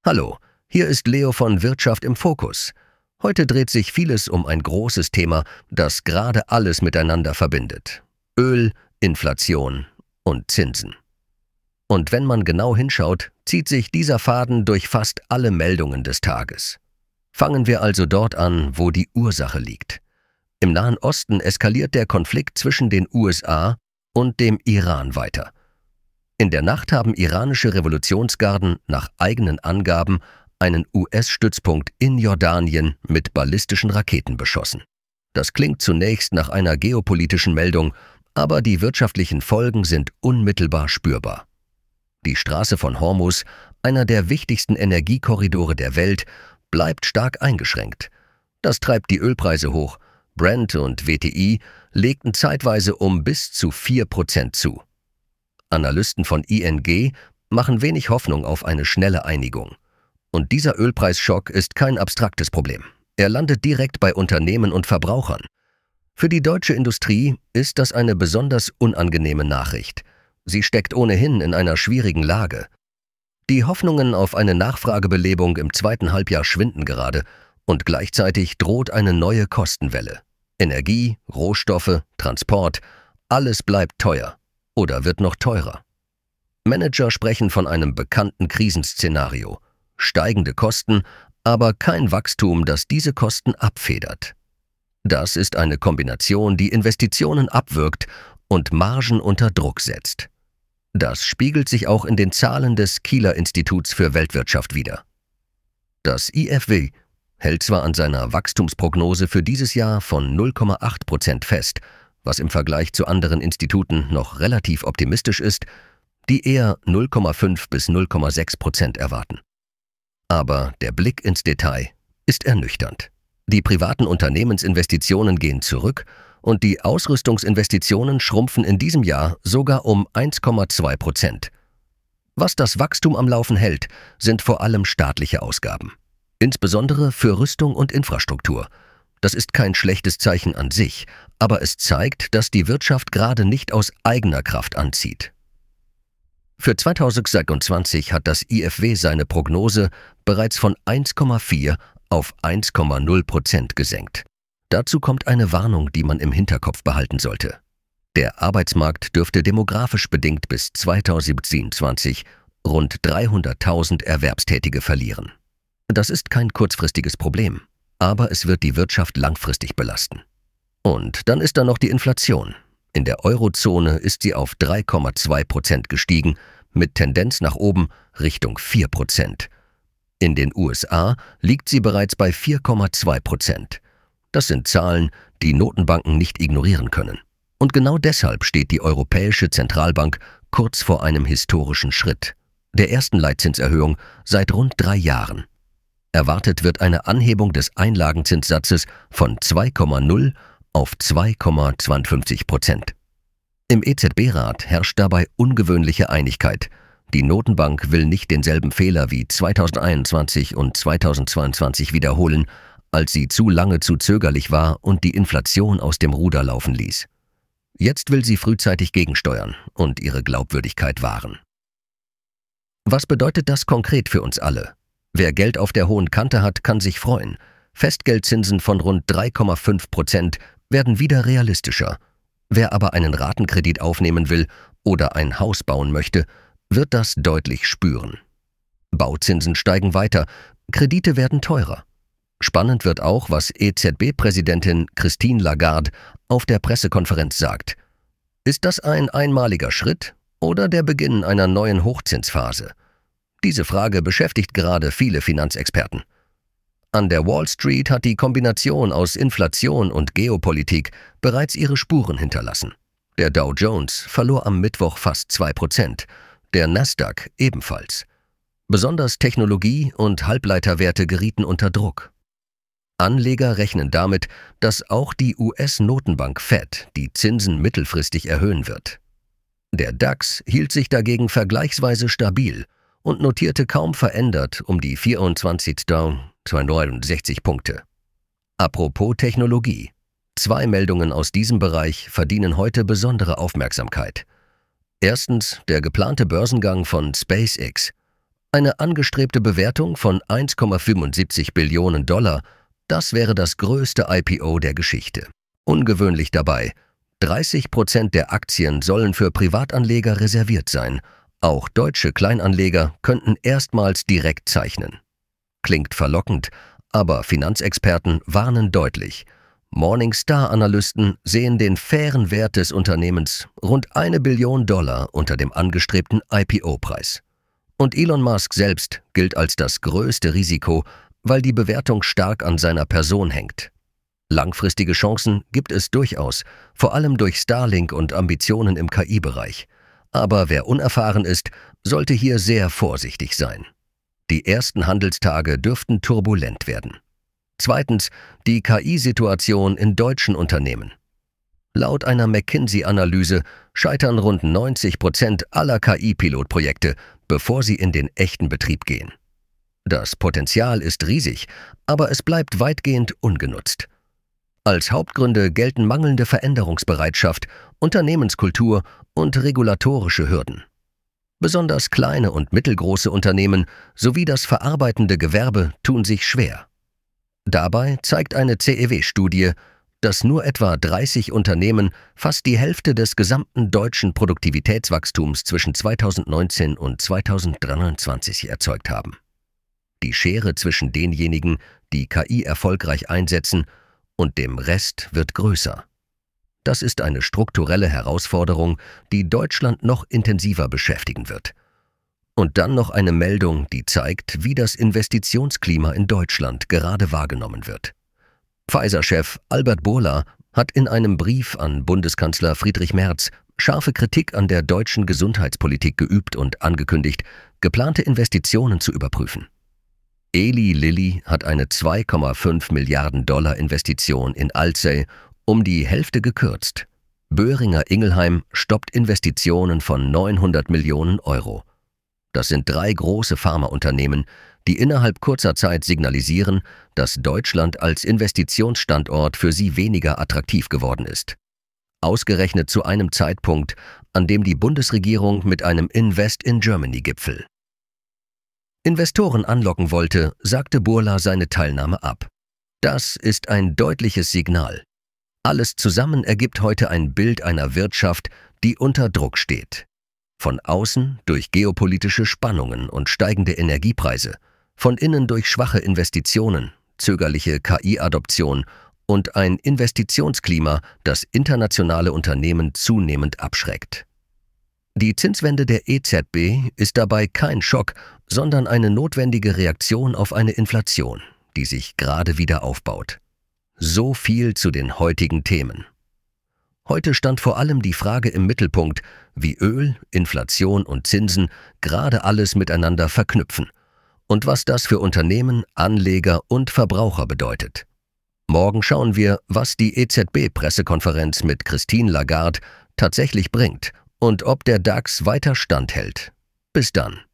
Hallo, hier ist Leo von Wirtschaft im Fokus. Heute dreht sich vieles um ein großes Thema, das gerade alles miteinander verbindet. Öl, Inflation und Zinsen. Und wenn man genau hinschaut, zieht sich dieser Faden durch fast alle Meldungen des Tages. Fangen wir also dort an, wo die Ursache liegt. Im Nahen Osten eskaliert der Konflikt zwischen den USA und dem Iran weiter. In der Nacht haben iranische Revolutionsgarden nach eigenen Angaben einen US-Stützpunkt in Jordanien mit ballistischen Raketen beschossen. Das klingt zunächst nach einer geopolitischen Meldung, aber die wirtschaftlichen Folgen sind unmittelbar spürbar. Die Straße von Hormuz, einer der wichtigsten Energiekorridore der Welt, bleibt stark eingeschränkt. Das treibt die Ölpreise hoch. Brent und WTI legten zeitweise um bis zu 4% zu. Analysten von ING machen wenig Hoffnung auf eine schnelle Einigung. Und dieser Ölpreisschock ist kein abstraktes Problem. Er landet direkt bei Unternehmen und Verbrauchern. Für die deutsche Industrie ist das eine besonders unangenehme Nachricht. Sie steckt ohnehin in einer schwierigen Lage. Die Hoffnungen auf eine Nachfragebelebung im zweiten Halbjahr schwinden gerade und gleichzeitig droht eine neue Kostenwelle. Energie, Rohstoffe, Transport, alles bleibt teuer. Oder wird noch teurer. Manager sprechen von einem bekannten Krisenszenario. Steigende Kosten, aber kein Wachstum, das diese Kosten abfedert. Das ist eine Kombination, die Investitionen abwirkt und Margen unter Druck setzt. Das spiegelt sich auch in den Zahlen des Kieler Instituts für Weltwirtschaft wider. Das IFW hält zwar an seiner Wachstumsprognose für dieses Jahr von 0,8% fest, was im Vergleich zu anderen Instituten noch relativ optimistisch ist, die eher 0,5 bis 0,6% erwarten. Aber der Blick ins Detail ist ernüchternd. Die privaten Unternehmensinvestitionen gehen zurück und die Ausrüstungsinvestitionen schrumpfen in diesem Jahr sogar um 1,2%. Was das Wachstum am Laufen hält, sind vor allem staatliche Ausgaben. Insbesondere für Rüstung und Infrastruktur. Das ist kein schlechtes Zeichen an sich, aber es zeigt, dass die Wirtschaft gerade nicht aus eigener Kraft anzieht. Für 2026 hat das IFW seine Prognose bereits von 1,4 auf 1,0% gesenkt. Dazu kommt eine Warnung, die man im Hinterkopf behalten sollte. Der Arbeitsmarkt dürfte demografisch bedingt bis 2027 rund 300.000 Erwerbstätige verlieren. Das ist kein kurzfristiges Problem, aber es wird die Wirtschaft langfristig belasten. Und dann ist da noch die Inflation. In der Eurozone ist sie auf 3,2% gestiegen, mit Tendenz nach oben Richtung 4%. In den USA liegt sie bereits bei 4,2%. Das sind Zahlen, die Notenbanken nicht ignorieren können. Und genau deshalb steht die Europäische Zentralbank kurz vor einem historischen Schritt, der ersten Leitzinserhöhung seit rund 3 Jahren. Erwartet wird eine Anhebung des Einlagenzinssatzes von 2,0 auf 2,52%. Im EZB-Rat herrscht dabei ungewöhnliche Einigkeit. Die Notenbank will nicht denselben Fehler wie 2021 und 2022 wiederholen, als sie zu lange zu zögerlich war und die Inflation aus dem Ruder laufen ließ. Jetzt will sie frühzeitig gegensteuern und ihre Glaubwürdigkeit wahren. Was bedeutet das konkret für uns alle? Wer Geld auf der hohen Kante hat, kann sich freuen. Festgeldzinsen von rund 3,5% werden wieder realistischer. Wer aber einen Ratenkredit aufnehmen will oder ein Haus bauen möchte, wird das deutlich spüren. Bauzinsen steigen weiter, Kredite werden teurer. Spannend wird auch, was EZB-Präsidentin Christine Lagarde auf der Pressekonferenz sagt. Ist das ein einmaliger Schritt oder der Beginn einer neuen Hochzinsphase? Diese Frage beschäftigt gerade viele Finanzexperten. An der Wall Street hat die Kombination aus Inflation und Geopolitik bereits ihre Spuren hinterlassen. Der Dow Jones verlor am Mittwoch fast 2%, der Nasdaq ebenfalls. Besonders Technologie- und Halbleiterwerte gerieten unter Druck. Anleger rechnen damit, dass auch die US-Notenbank Fed die Zinsen mittelfristig erhöhen wird. Der DAX hielt sich dagegen vergleichsweise stabil und notierte kaum verändert um die 24.269 Punkte. Apropos Technologie. 2 Meldungen aus diesem Bereich verdienen heute besondere Aufmerksamkeit. Erstens der geplante Börsengang von SpaceX. Eine angestrebte Bewertung von 1,75 Billionen $, das wäre das größte IPO der Geschichte. Ungewöhnlich dabei: 30% der Aktien sollen für Privatanleger reserviert sein. Auch deutsche Kleinanleger könnten erstmals direkt zeichnen. Klingt verlockend, aber Finanzexperten warnen deutlich. Morningstar-Analysten sehen den fairen Wert des Unternehmens rund 1 Billion $ unter dem angestrebten IPO-Preis. Und Elon Musk selbst gilt als das größte Risiko, weil die Bewertung stark an seiner Person hängt. Langfristige Chancen gibt es durchaus, vor allem durch Starlink und Ambitionen im KI-Bereich. Aber wer unerfahren ist, sollte hier sehr vorsichtig sein. Die ersten Handelstage dürften turbulent werden. Zweitens, die KI-Situation in deutschen Unternehmen. Laut einer McKinsey-Analyse scheitern rund 90% aller KI-Pilotprojekte, bevor sie in den echten Betrieb gehen. Das Potenzial ist riesig, aber es bleibt weitgehend ungenutzt. Als Hauptgründe gelten mangelnde Veränderungsbereitschaft, Unternehmenskultur und regulatorische Hürden. Besonders kleine und mittelgroße Unternehmen sowie das verarbeitende Gewerbe tun sich schwer. Dabei zeigt eine CEW-Studie, dass nur etwa 30 Unternehmen fast die Hälfte des gesamten deutschen Produktivitätswachstums zwischen 2019 und 2023 erzeugt haben. Die Schere zwischen denjenigen, die KI erfolgreich einsetzen, und dem Rest wird größer. Das ist eine strukturelle Herausforderung, die Deutschland noch intensiver beschäftigen wird. Und dann noch eine Meldung, die zeigt, wie das Investitionsklima in Deutschland gerade wahrgenommen wird. Pfizer-Chef Albert Bourla hat in einem Brief an Bundeskanzler Friedrich Merz scharfe Kritik an der deutschen Gesundheitspolitik geübt und angekündigt, geplante Investitionen zu überprüfen. Eli Lilly hat eine 2,5 Milliarden $ Investition in Alzey um die Hälfte gekürzt. Boehringer Ingelheim stoppt Investitionen von 900 Millionen €. Das sind 3 große Pharmaunternehmen, die innerhalb kurzer Zeit signalisieren, dass Deutschland als Investitionsstandort für sie weniger attraktiv geworden ist. Ausgerechnet zu einem Zeitpunkt, an dem die Bundesregierung mit einem Invest in Germany-Gipfel Investoren anlocken wollte, sagte Bourla seine Teilnahme ab. Das ist ein deutliches Signal. Alles zusammen ergibt heute ein Bild einer Wirtschaft, die unter Druck steht. Von außen durch geopolitische Spannungen und steigende Energiepreise, von innen durch schwache Investitionen, zögerliche KI-Adoption und ein Investitionsklima, das internationale Unternehmen zunehmend abschreckt. Die Zinswende der EZB ist dabei kein Schock, sondern eine notwendige Reaktion auf eine Inflation, die sich gerade wieder aufbaut. So viel zu den heutigen Themen. Heute stand vor allem die Frage im Mittelpunkt, wie Öl, Inflation und Zinsen gerade alles miteinander verknüpfen und was das für Unternehmen, Anleger und Verbraucher bedeutet. Morgen schauen wir, was die EZB-Pressekonferenz mit Christine Lagarde tatsächlich bringt und ob der DAX weiter standhält. Bis dann.